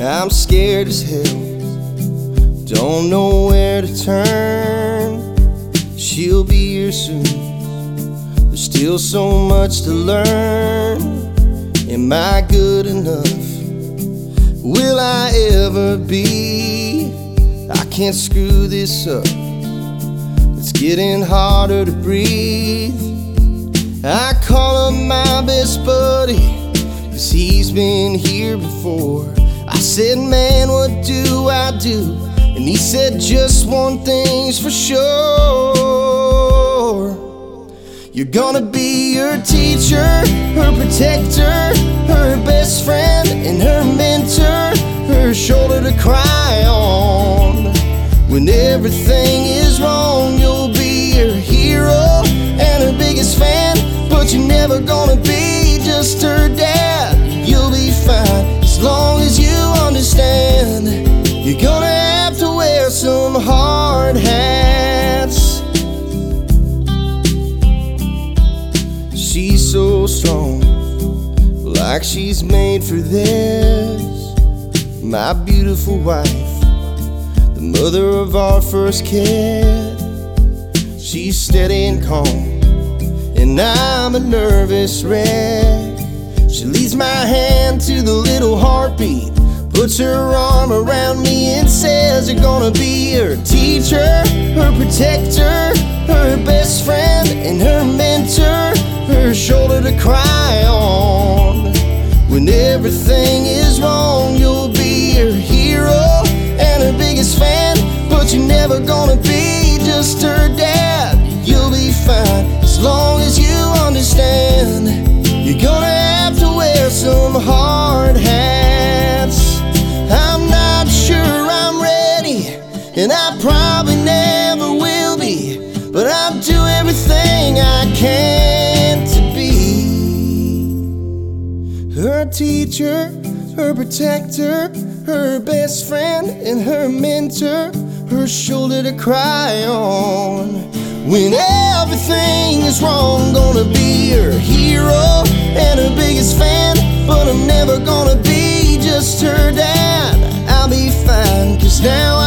I'm scared as hell, don't know where to turn. She'll be here soon, there's still so much to learn. Am I good enough? Will I ever be? I can't screw this up, it's getting harder to breathe. I call up my best buddy, 'cause he's been here before. I said, man, what do I do? And he said, just one thing's for sure. You're gonna be her teacher, her protector, her best friend and her mentor, her shoulder to cry on. When everything is wrong, you'll be her hero and her biggest fan. But you're never gonna be just her dad. You'll be fine as long as you understand. You're gonna have to wear some hard hats. She's so strong, like she's made for this. My beautiful wife, the mother of our first kid. She's steady and calm, and I'm a nervous wreck. She leads my hand to the little heartbeat, puts her arm around me and says, you're gonna be her teacher, her protector, her best friend and her mentor, her shoulder to cry on. When everything is wrong, you'll be her hero and her biggest fan. But you're never gonna be just her dad. You'll be fine as long as you understand. You're gonna have to wear some hard hats. I'm not sure I'm ready, and I probably never will be, but I'll do everything I can to be her teacher, her protector, her best friend and her mentor, her shoulder to cry on. When everything is wrong, gonna be her hero and her biggest fan. But I'm never gonna be just her dad. I'll be fine, 'cause now